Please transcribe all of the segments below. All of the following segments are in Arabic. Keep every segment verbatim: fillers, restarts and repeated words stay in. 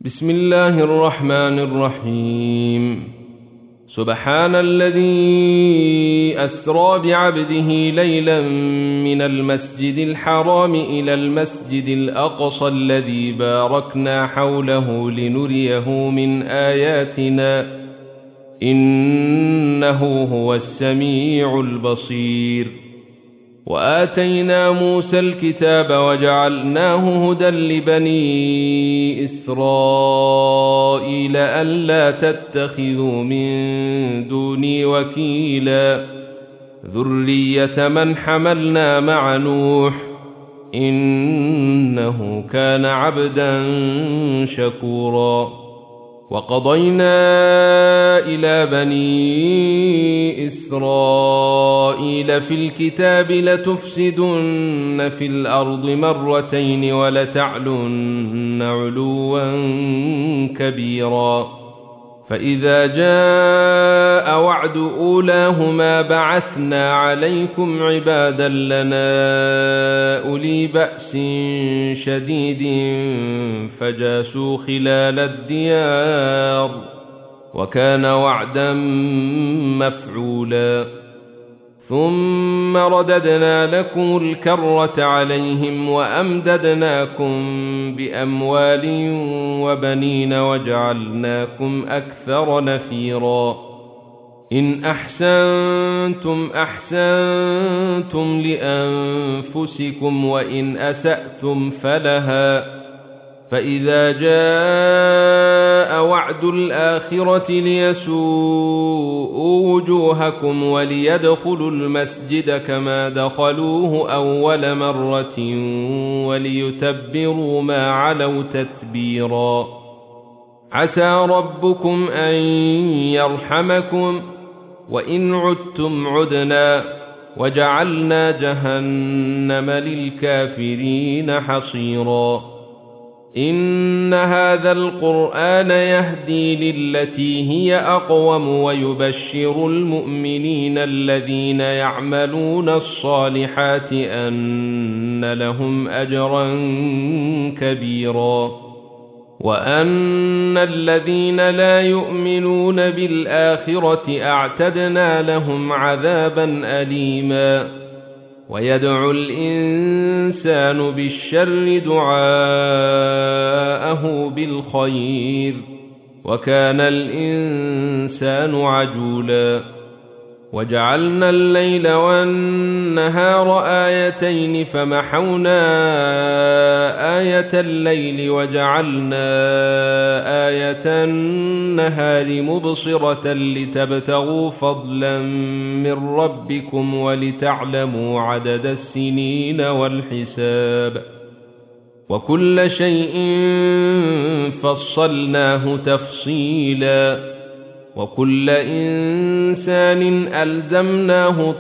بسم الله الرحمن الرحيم. سبحان الذي أسرى بعبده ليلا من المسجد الحرام إلى المسجد الأقصى الذي باركنا حوله لنريه من آياتنا إنه هو السميع البصير. وآتينا موسى الكتاب وجعلناه هدى لبني إسرائيل ألا تتخذوا من دوني وكيلا ذرية من حملنا مع نوح إنه كان عبدا شكورا. وقضينا إلى بني إسرائيل في الكتاب لتفسدن في الأرض مرتين ولتعلن علوا كبيرا. فإذا جاء وعد أولاهما بعثنا عليكم عبادا لنا أولي بأس شديد فجاسوا خلال الديار وكان وعدا مفعولا. ثم رددنا لكم الكرة عليهم وأمددناكم بأموال وبنين وجعلناكم أكثر نفيرا. إن أحسنتم أحسنتم لأنفسكم وإن أسأتم فلها. فإذا جاء وعد الآخرة ليسوءوا وجوهكم وليدخلوا المسجد كما دخلوه أول مرة وليتبروا ما علوا تتبيرا. عسى ربكم أن يرحمكم وإن عدتم عدنا وجعلنا جهنم للكافرين حصيرا. إن هذا القرآن يهدي للتي هي أقوم ويبشر المؤمنين الذين يعملون الصالحات أن لهم أجرا كبيرا وأن الذين لا يؤمنون بالآخرة أعتدنا لهم عذابا أليما. ويدعو الإنسان بالشر دعاءه بالخير وكان الإنسان عجولا. وجعلنا الليل والنهار آيتين فمحونا آية الليل وجعلنا آية النهار مبصرة لتبتغوا فضلا من ربكم ولتعلموا عدد السنين والحساب وكل شيء فصلناه تفصيلا. وكل إنسان ألزمناه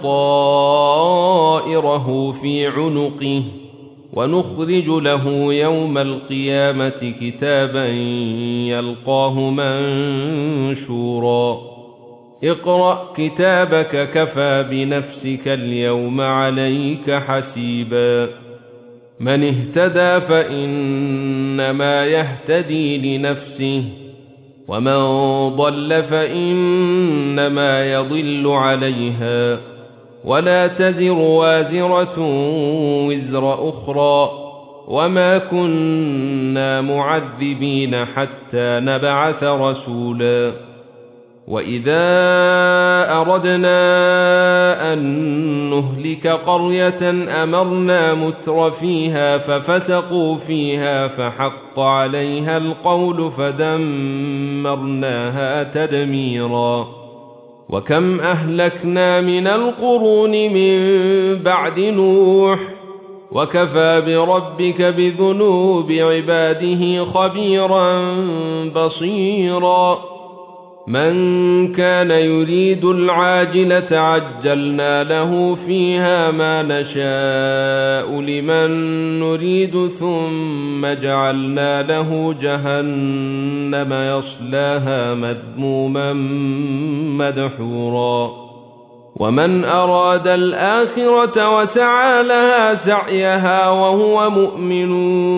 طائره في عنقه ونخرج له يوم القيامة كتابا يلقاه منشورا. اقرأ كتابك كفى بنفسك اليوم عليك حسيبا. من اهتدى فإنما يهتدي لنفسه ومن ضل فإنما يضل عليها ولا تزر وازرة وزر أخرى وما كنا معذبين حتى نبعث رسولا. وإذا أردنا أن نهلك قرية أمرنا متر فيها ففسقوا فيها فحق عليها القول فدمرناها تدميرا. وكم أهلكنا من القرون من بعد نوح وكفى بربك بذنوب عباده خبيرا بصيرا. من كان يريد العاجلة عجلنا له فيها ما نشاء لمن نريد ثم جعلنا له جهنم يصلاها مذموما مدحورا. ومن أراد الآخرة وسعى لها سعيها وهو مؤمن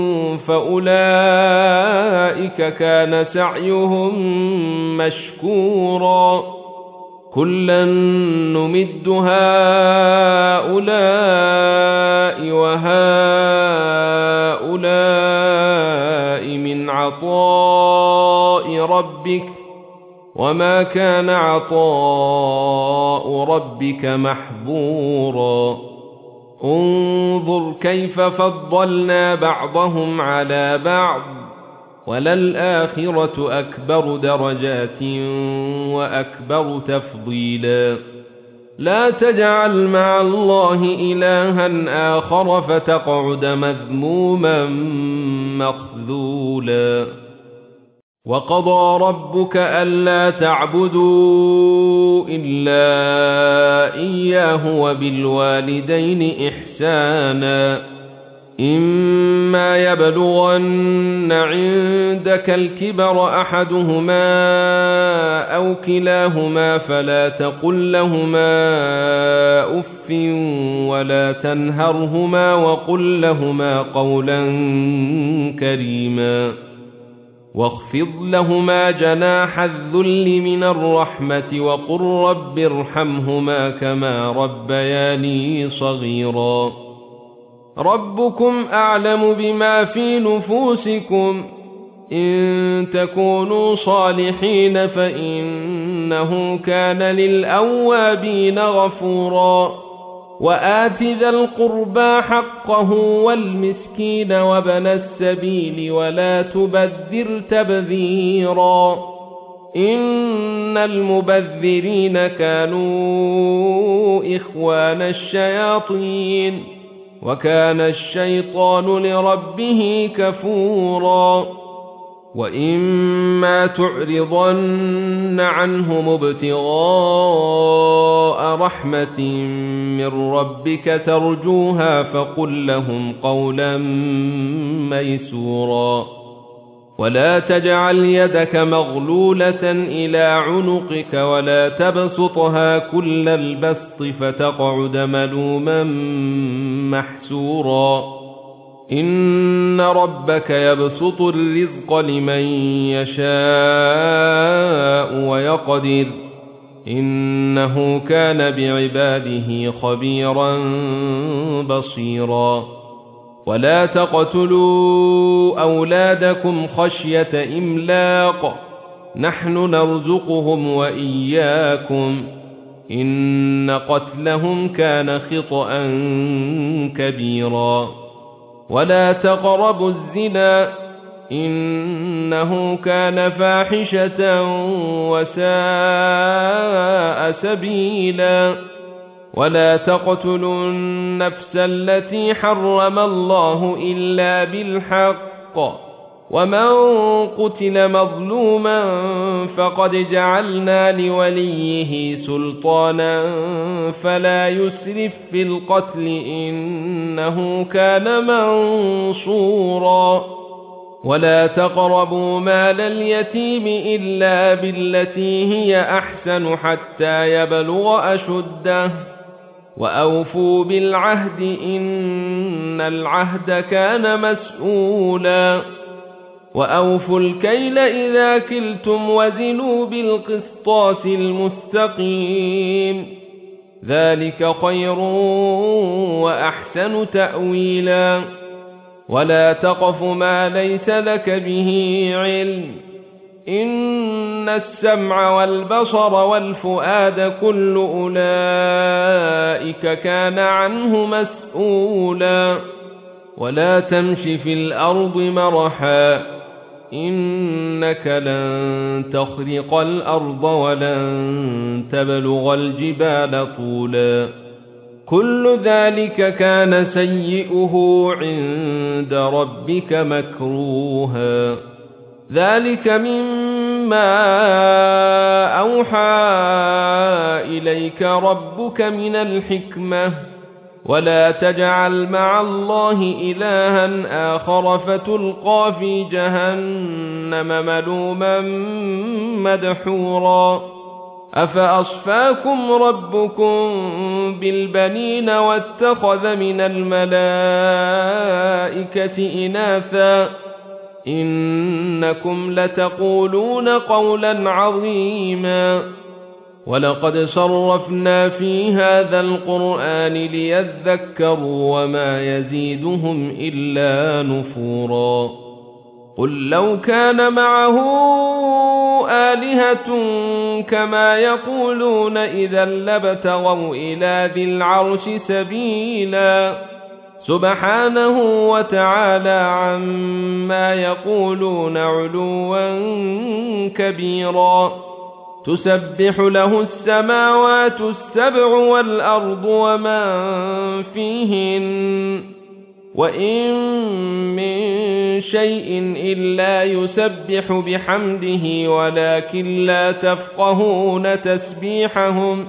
فأولئك كان سعيهم مشكورا كلا نمد هؤلاء وهؤلاء من عطاء ربك وما كان عطاء ربك محظورا انظر كيف فضلنا بعضهم على بعض وللآخرة أكبر درجات وأكبر تفضيلا لا تجعل مع الله إلها آخر فتقعد مذموما مخذولا وقضى ربك ألا تعبدوا إلا إياه وبالوالدين إحسانا إما يبلغن عندك الكبر أحدهما أو كلاهما فلا تقل لهما أف ولا تنهرهما وقل لهما قولا كريما واخفض لهما جناح الذل من الرحمة وقل رب ارحمهما كما ربياني صغيرا ربكم أعلم بما في نفوسكم إن تكونوا صالحين فإنه كان للأوابين غفورا وآت ذا القربى حقه والمسكين وابن السبيل ولا تبذر تبذيرا إن المبذرين كانوا إخوان الشياطين وكان الشيطان لربه كفورا وإما تعرضن عنهم ابتغاء رحمة من ربك ترجوها فقل لهم قولا ميسورا ولا تجعل يدك مغلولة إلى عنقك ولا تبسطها كل البسط فتقعد ملوما محسورا إن ربك يبسط الرزق لمن يشاء ويقدر إنه كان بعباده خبيرا بصيرا ولا تقتلوا أولادكم خشية إملاق نحن نرزقهم وإياكم إن قتلهم كان خطأ كبيرا ولا تقربوا الزنا إنه كان فاحشة وساء سبيلا ولا تقتلوا النفس التي حرم الله إلا بالحق ومن قتل مظلوما فقد جعلنا لوليه سلطانا فلا يسرف في القتل إنه كان منصورا ولا تقربوا مال اليتيم إلا بالتي هي أحسن حتى يبلغ أشده وأوفوا بالعهد إن العهد كان مسؤولا وأوفوا الكيل إذا كلتم وزنوا بالقسطاس المستقيم ذلك خير وأحسن تأويلا ولا تقف ما ليس لك به علم إن السمع والبصر والفؤاد كل أولئك كان عنه مسؤولا ولا تمش في الأرض مرحا إنك لن تخرق الأرض ولن تبلغ الجبال طولا كل ذلك كان سيئه عند ربك مكروها ذلك مما أوحى إليك ربك من الحكمة ولا تجعل مع الله إلها آخر فتلقى في جهنم ملوما مدحورا أفأصفاكم ربكم بالبنين واتخذ من الملائكة إناثا إنكم لتقولون قولا عظيما ولقد صرفنا في هذا القرآن ليذكروا وما يزيدهم إلا نفورا قل لو كان معه آلهة كما يقولون إذا لابتغوا إلى ذي العرش سبيلا سبحانه وتعالى عما يقولون علوا كبيرا تسبح له السماوات السبع والأرض ومن فيهن وإن من شيء إلا يسبح بحمده ولكن لا تفقهون تسبيحهم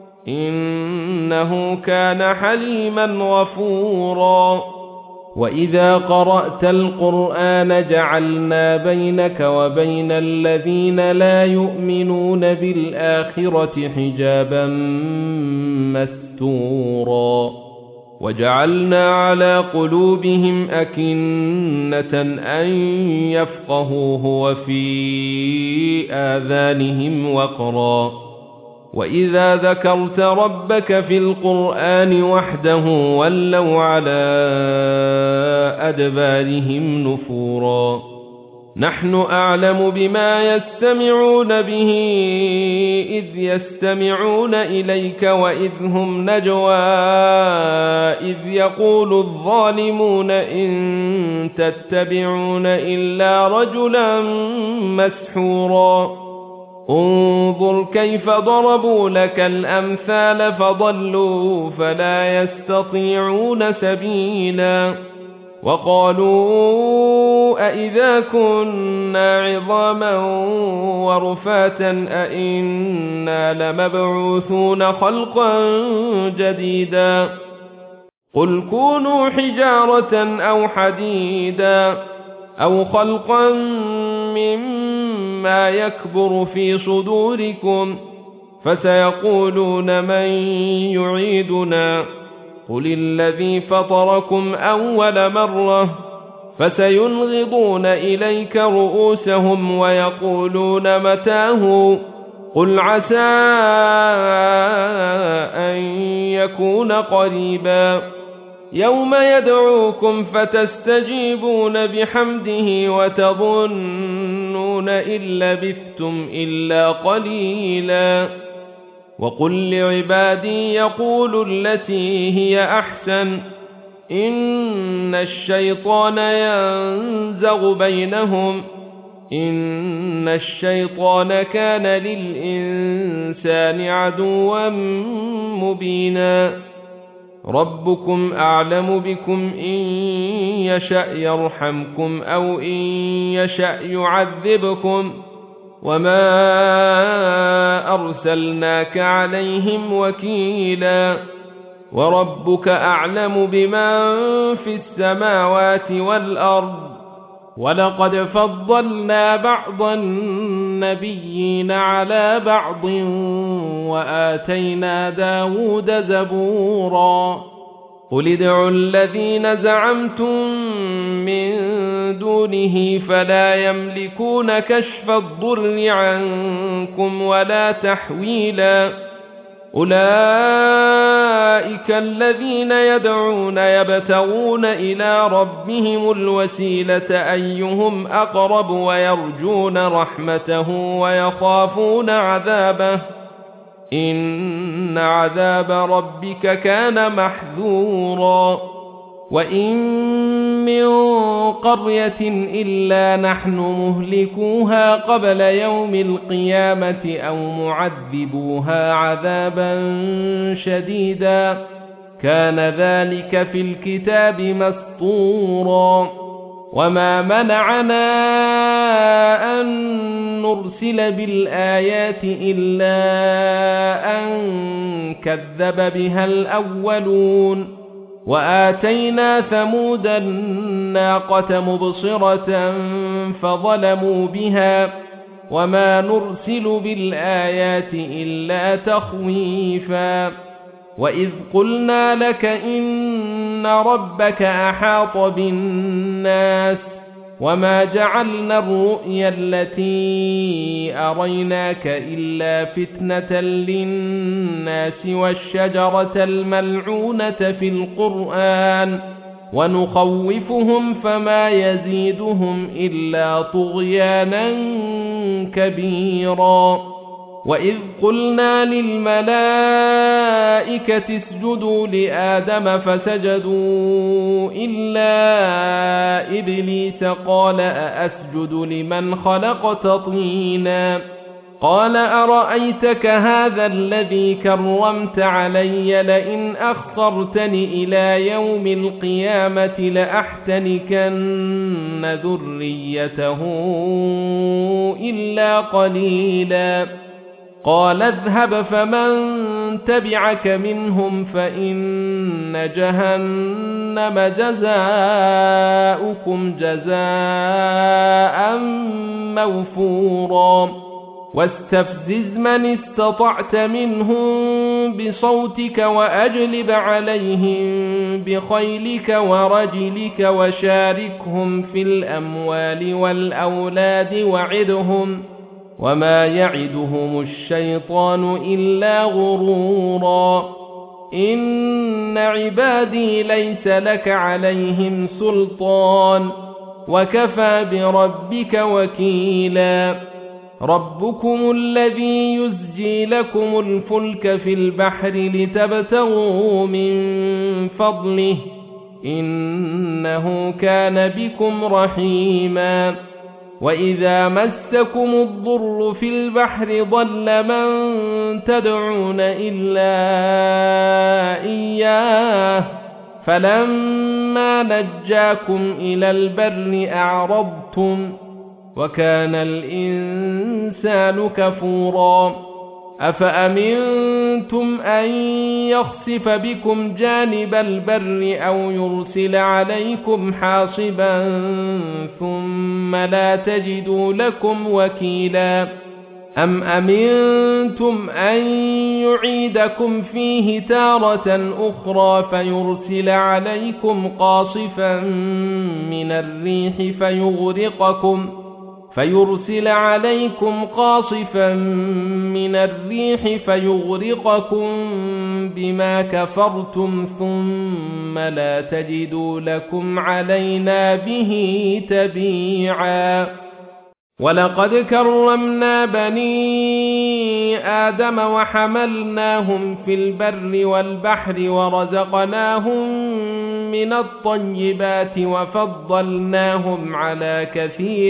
إنه كان حليما غفورا وإذا قرأت القرآن جعلنا بينك وبين الذين لا يؤمنون بالآخرة حجابا مستورا وجعلنا على قلوبهم أكنة أن يفقهوه وفي آذانهم وقرا وإذا ذكرت ربك في القرآن وحده ولوا على أدبارهم نفورا نحن أعلم بما يستمعون به إذ يستمعون إليك وإذ هم نجوى إذ يقول الظالمون إن تتبعون إلا رجلا مسحورا انظر كيف ضربوا لك الأمثال فضلوا فلا يستطيعون سبيلا وقالوا أئذا كنا عظاما ورفاتا أئنا لمبعوثون خلقا جديدا قل كونوا حجارة أو حديدا أو خلقا مما يكبر في صدوركم فسيقولون من يعيدنا قل الذي فطركم أول مرة فسينغضون إليك رؤوسهم ويقولون متاه قل عسى أن يكون قريبا يوم يدعوكم فتستجيبون بحمده وتظنون إن لبثتم إلا قليلا وقل لعبادي يقولوا التي هي أحسن إن الشيطان ينزغ بينهم إن الشيطان كان للإنسان عدوا مبينا ربكم أعلم بكم إن يشأ يرحمكم أو إن يشأ يعذبكم وما أرسلناك عليهم وكيلا وربك أعلم بمن في السماوات والأرض ولقد فضلنا بعض النبيين على بعض وآتينا داود زبورا قل ادعوا الذين زعمتم من دونه فلا يملكون كشف الضر عنكم ولا تحويلا أولئك الذين يدعون يبتغون إلى ربهم الوسيلة أيهم أقرب ويرجون رحمته ويخافون عذابه إن عذاب ربك كان محذورا وإن من قرية إلا نحن مهلكوها قبل يوم القيامة أو معذبوها عذابا شديدا كان ذلك في الكتاب مسطورا وما منعنا أن نرسل بالآيات إلا أن كذب بها الأولون وآتينا ثمود الناقة مبصرة فظلموا بها وما نرسل بالآيات إلا تخويفا وإذ قلنا لك إن ربك أحاط بالناس وما جعلنا الرؤيا التي أريناك إلا فتنة للناس والشجرة الملعونة في القرآن ونخوفهم فما يزيدهم إلا طغيانا كبيرا وإذ قلنا للملائكة اسجدوا لآدم فسجدوا إلا إبليس قال أأسجد لمن خلقت طينا قال أرأيتك هذا الذي كرمت علي لئن أخرتني إلى يوم القيامة لأحتنكن ذريته إلا قليلا قال اذهب فمن تبعك منهم فإن جهنم جزاؤكم جزاء موفورا واستفزز من استطعت منهم بصوتك وأجلب عليهم بخيلك ورجلك وشاركهم في الأموال والأولاد وعدهم وما يعدهم الشيطان إلا غرورا إن عبادي ليس لك عليهم سلطان وكفى بربك وكيلا ربكم الذي يزجي لكم الفلك في البحر لتبتغوا من فضله إنه كان بكم رحيما وإذا مسكم الضر في البحر ضل من تدعون إلا إياه فلما نجاكم إلى البر أعرضتم وكان الإنسان كفورا أفأمنتم أن يخسف بكم جانب البر أو يرسل عليكم حاصبا ثم لا تجدوا لكم وكيلا أم أمنتم أن يعيدكم فيه تارة أخرى فيرسل عليكم قاصفا من الريح فيغرقكم فيرسل عليكم قاصفا من الريح فيغرقكم بما كفرتم ثم لا تجدوا لكم علينا به تبيعا ولقد كرمنا بني آدم وحملناهم في البر والبحر ورزقناهم من الطيبات وفضلناهم على كثير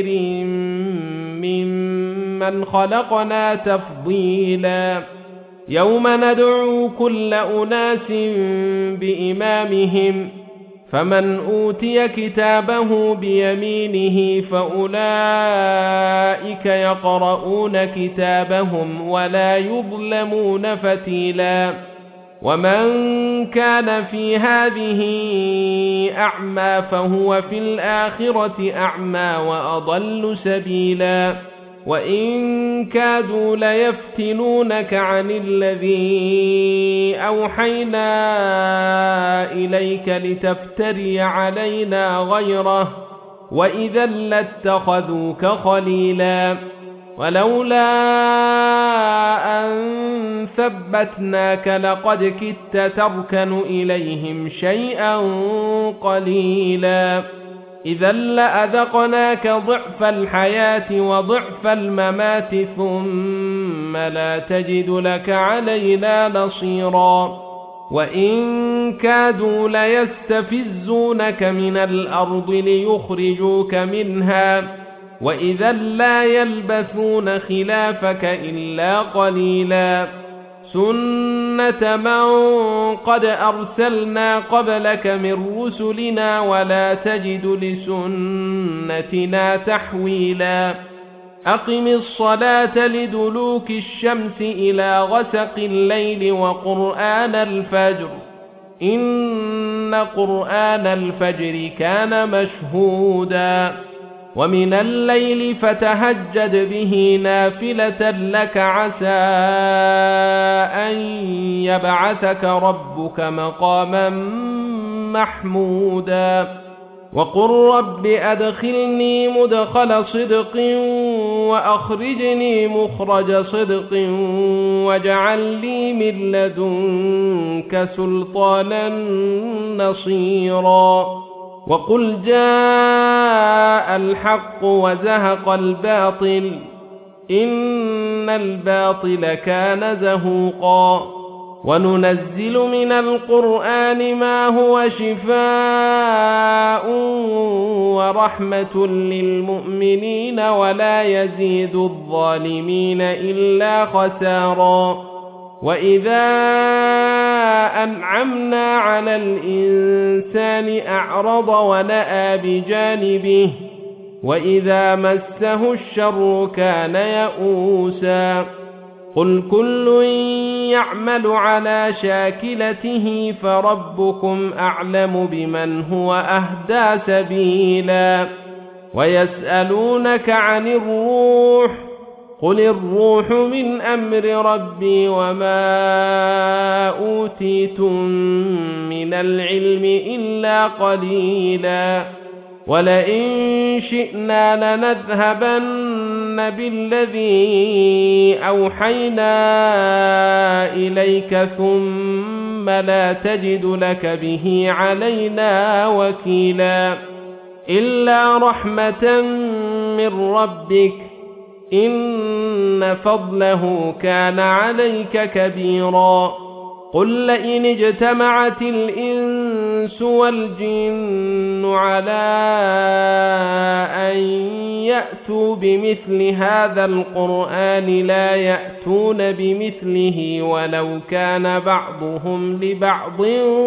ممن خلقنا تفضيلا يوم ندعو كل أناس بإمامهم فمن أوتي كتابه بيمينه فأولئك يقرؤون كتابهم ولا يظلمون فتيلا ومن كان في هذه أعمى فهو في الآخرة أعمى وأضل سبيلا وإن كادوا ليفتنونك عن الذي أوحينا إليك لتفتري علينا غيره وإذا لاتخذوك خليلا ولولا أن ثبتناك لقد كدت تركن إليهم شيئا قليلا إذا لأذقناك ضعف الحياة وضعف الممات ثم لا تجد لك علينا نصيرا وإن كادوا ليستفزونك من الأرض ليخرجوك منها وإذا لا يلبثون خلافك إلا قليلا سنة من قد أرسلنا قبلك من رسلنا ولا تجد لسنتنا تحويلا أقم الصلاة لدلوك الشمس إلى غسق الليل وقرآن الفجر إن قرآن الفجر كان مشهودا ومن الليل فتهجد به نافلة لك عسى أن يبعثك ربك مقاما محمودا وقل رب أدخلني مدخل صدق وأخرجني مخرج صدق واجعل لي من لدنك سلطانا نصيرا وقل جاء الحق وزهق الباطل إن الباطل كان زهوقا وننزل من القرآن ما هو شفاء ورحمة للمؤمنين ولا يزيد الظالمين إلا خسارا وإذا أنعمنا على الإنسان أعرض ونأى بجانبه وإذا مسه الشر كان يئوسا قل كل يعمل على شاكلته فربكم أعلم بمن هو أهدى سبيلا ويسألونك عن الروح قل الروح من أمر ربي وما أوتيتم من العلم إلا قليلا ولئن شئنا لنذهبن بالذي أوحينا إليك ثم لا تجد لك به علينا وكيلا إلا رحمة من ربك إن فضله كان عليك كبيرا قل لئن اجتمعت الإنس والجن على أن يأتوا بمثل هذا القرآن لا يأتون بمثله ولو كان بعضهم لبعض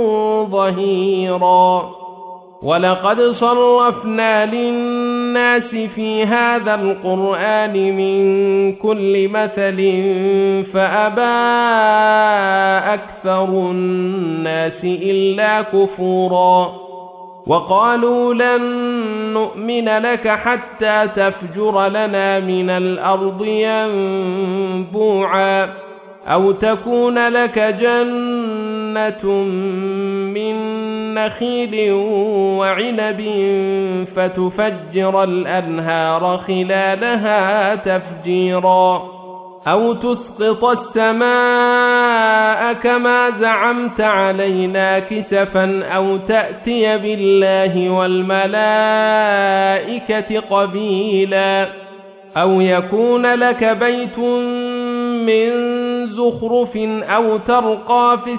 ظهيرا ولقد صرفنا للناس في هذا القرآن من كل مثل فأبى أكثر الناس إلا كفورا وقالوا لن نؤمن لك حتى تفجر لنا من الأرض ينبوعا أو تكون لك جنة من نخيل وعنب فتفجر الأنهار خلالها تفجيرا أو تسقط السماء كما زعمت علينا كسفا أو تأتي بالله والملائكة قبيلا أو يكون لك بيت من زخرف أو ترقى في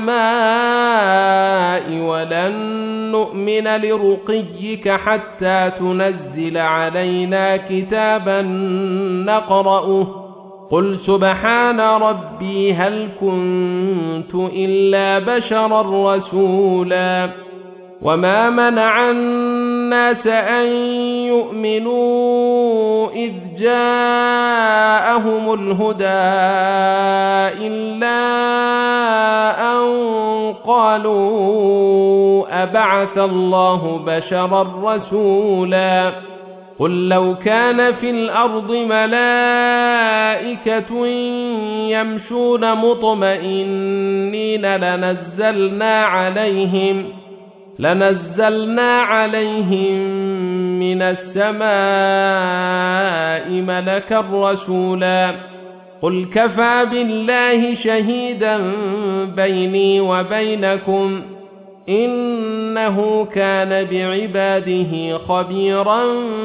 السماء ولن نؤمن لرقيك حتى تنزل علينا كتابا نقرأه قل سبحان ربي هل كنت إلا بشرا رسولا وما منع الناس أن يؤمنوا إذ جاءهم الهدى إلا أن قالوا أبعث الله بشرا رسولا قل لو كان في الأرض ملائكة يمشون مطمئنين لنزلنا عليهم لنزلنا عليهم من السماء ملكا رسولا قل كفى بالله شهيدا بيني وبينكم إنه كان بعباده خبيرا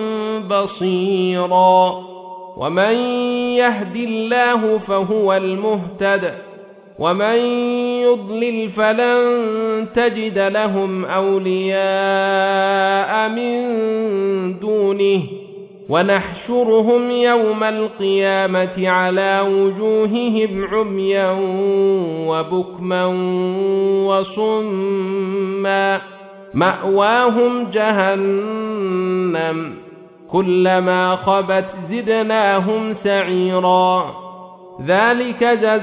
بصيرا ومن يهد الله فهو المهتد ومن يضلل فلن تجد لهم أولياء من دونه ونحشرهم يوم القيامة على وجوههم عميا وبكما وصما مأواهم جهنم كلما خبت زدناهم سعيرا ذلك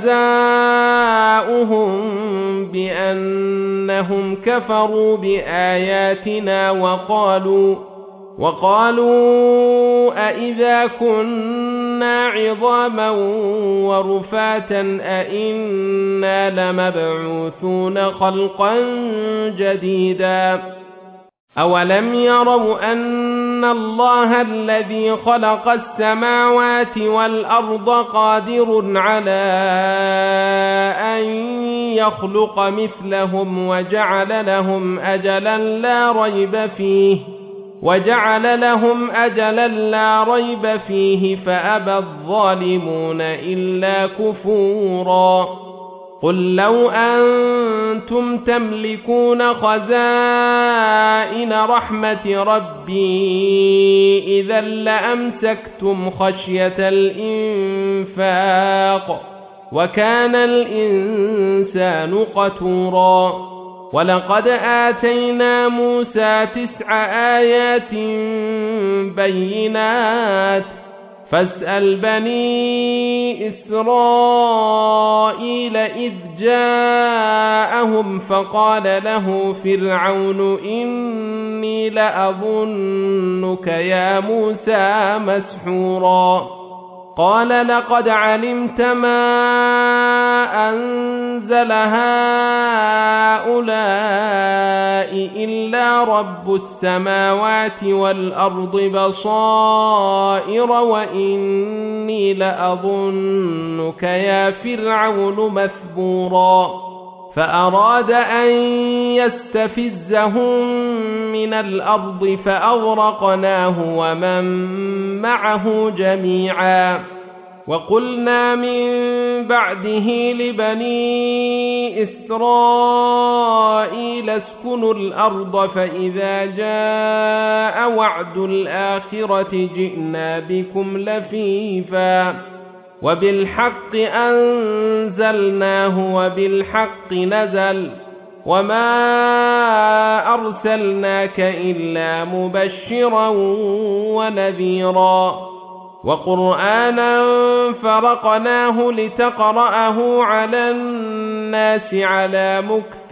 جزاؤهم بأنهم كفروا بآياتنا وقالوا وقالوا أإذا كنا عظاما ورفاتا أإنا لمبعوثون خلقا جديدا أولم يروا أن الله الذي خلق السماوات والأرض قادر على أن يخلق مثلهم وجعل لهم أجلا لا ريب فيه وجعل لهم أجلا لا ريب فيه فأبى الظالمون إلا كفورا قل لو أنتم تملكون خزائن رحمة ربي إذا لأمسكتم خشية الإنفاق وكان الإنسان قتورا ولقد آتينا موسى تسع آيات بينات فاسأل بني إسرائيل إذ جاءهم فقال له فرعون إني لأظنك يا موسى مسحورا قال لقد علمت ما أنزل هؤلاء إلا رب السماوات والأرض بصائر وإني لأظنك يا فرعون مثبورا فأراد أن يستفزهم من الأرض فأغرقناه ومن معه جميعا وقلنا من بعده لبني إسرائيل اسكنوا الأرض فإذا جاء وعد الآخرة جئنا بكم لفيفا وبالحق أنزلناه وبالحق نزل وما أرسلناك إلا مبشرا ونذيرا وقرآنا فرقناه لتقرأه على الناس على مكث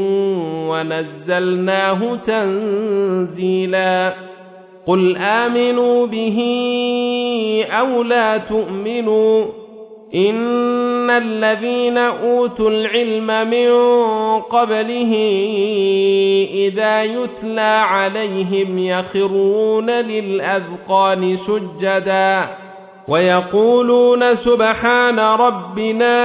ونزلناه تنزيلا قل آمنوا به أو لا تؤمنوا إن الذين أوتوا العلم من قبله إذا يتلى عليهم يخرون للأذقان سجدا ويقولون سبحان ربنا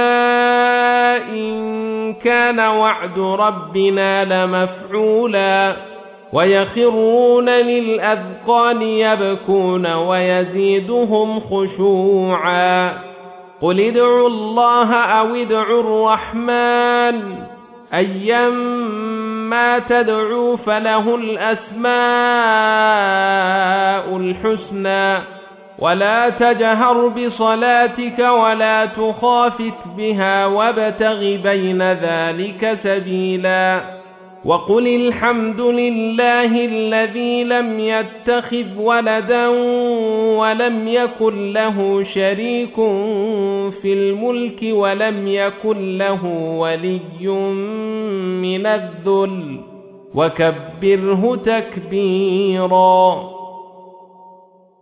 إن كان وعد ربنا لمفعولا ويخرون للأذقان يبكون ويزيدهم خشوعا قل ادعوا الله أو ادعوا الرحمن أيما تدعوا فله الأسماء الحسنى ولا تجهر بصلاتك ولا تخافت بها وابتغ بين ذلك سبيلا وقل الحمد لله الذي لم يتخذ ولدا ولم يكن له شريك في الملك ولم يكن له ولي من الذل وكبره تكبيرا.